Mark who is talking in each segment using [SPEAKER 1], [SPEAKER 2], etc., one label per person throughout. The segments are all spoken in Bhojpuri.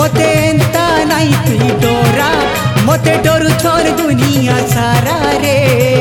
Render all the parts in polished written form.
[SPEAKER 1] मते एंता नहीं तुई डोरा मते डोरू छोड़ दुनिया सारा रे।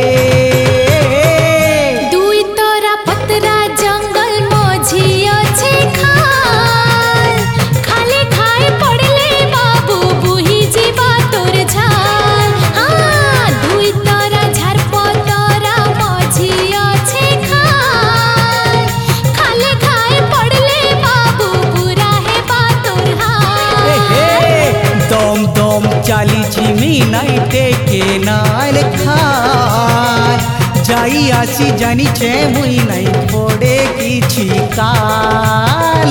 [SPEAKER 2] दुई तोरा पतरा जंगल मझी अच्छे खाल खाले खाए पड़ले बाबू बुही जीवा तोर झाल। हाँ दुई तोरा झार पतरा मझी अच्छे खाल खाले खाए पड़ले बाबू बुरा है बा तोर हाल।
[SPEAKER 1] दम दम चाली झिमी नहीं टेके नाल खाल जाई आसी जानी छे मुई नहीं पड़े किछि काल।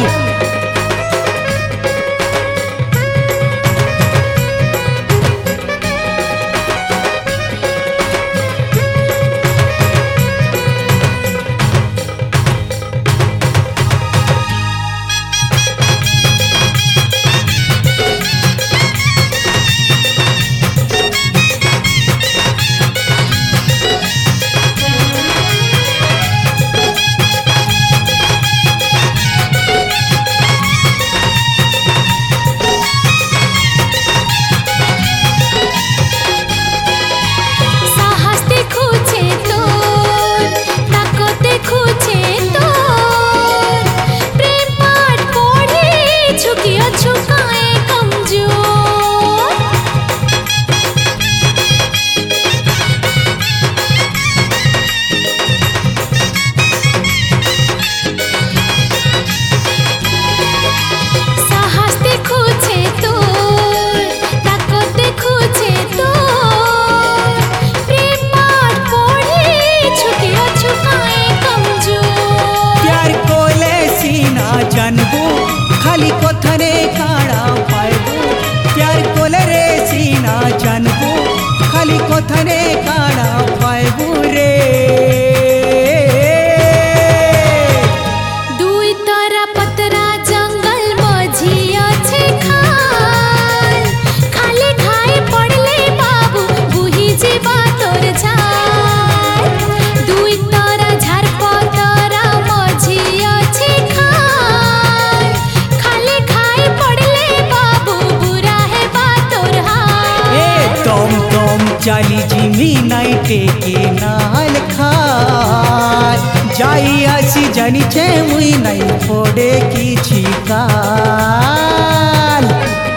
[SPEAKER 1] खाली कोथरे काड़ा पाएबू प्यार कोले रे सीना जानबू खाली कोथरे काड़ा पाएबू रे।
[SPEAKER 2] दुई तोरा पतरा जंगल मझी अच्छे खाल खाले खाए पड़ले बाबू बुही जीवा तोर झाल। दुई तोरा झार पतरा मझी अच्छे खाल खाले खाए पड़ले बाबू बुरा है बा तोर हाल।
[SPEAKER 1] दम दम चाली झिमी नहीं टेके नाल खाल जाई आसी जानी छे मुई नहीं पड़े किछि काल।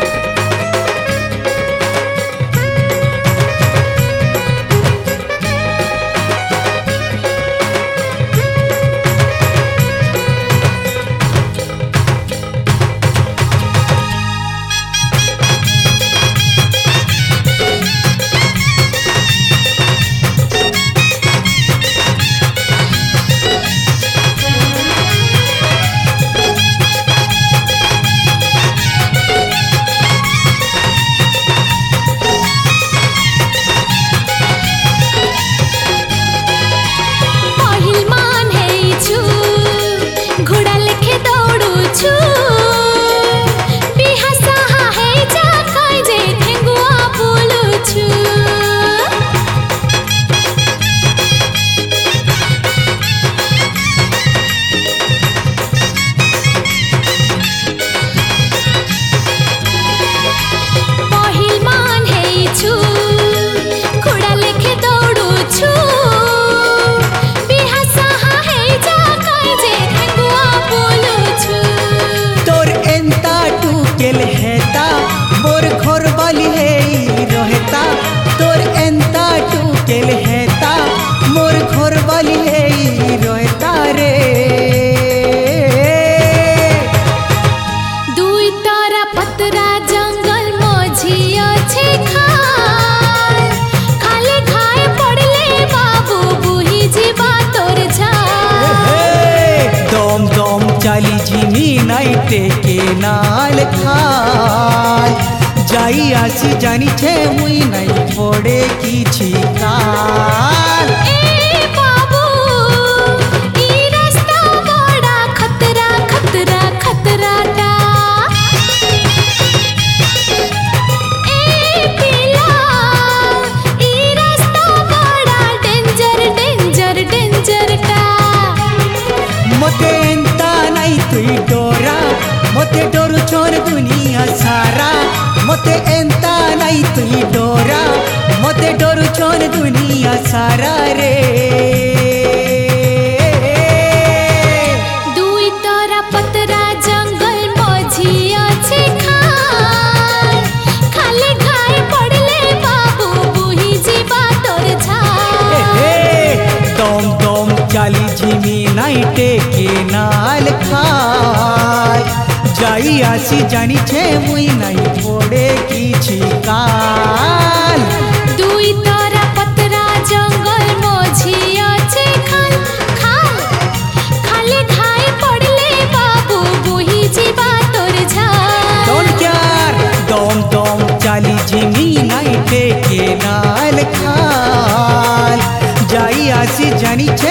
[SPEAKER 1] मोर घर वाली है रहता तोर एंता टूकेल हेता मोर घर वाली है रहता रे।
[SPEAKER 2] दुई तोरा पतरा जंगल मझी अच्छे खाल खाले खाए पड़ले बाबू बुही जीवा तोर झाल।
[SPEAKER 1] दम दम चाली झिमी नहीं टेके नाल खाल जाई आसी जानी छे मुई नहीं पड़े किछि काल।
[SPEAKER 2] ए बाबू ई रास्ता बड़ा खतरा खतरा खतरा टा। ए पिला ई रास्ता बड़ा डेंजर डेंजर डेंजर टा।
[SPEAKER 1] मते एंता नहीं तुई डोरा मते डोरू डरुछन दुनिया सारा मते एंता नहीं तुई डोरा मते डरुछन दुनिया सारा रे
[SPEAKER 2] दुई तोरा पतरा जंगल मझी अच्छे खाल खाली खाए पड़ले बाबू बुही जीवा तोर झाल
[SPEAKER 1] दम दम चाली झिमी नहीं टेके नाल खाय जाई आसी जानी छे मुई नहीं पड़े किछि काल
[SPEAKER 2] दुई तोरा पतरा जंगल मझी अच्छे खाल खाल खाली खाए पड़ले बाबू बुही जीवा तोर झाल
[SPEAKER 1] डोंट केयर दम दम चाली झिमी नहीं टेके नाल खाल जाई आसी जानी छे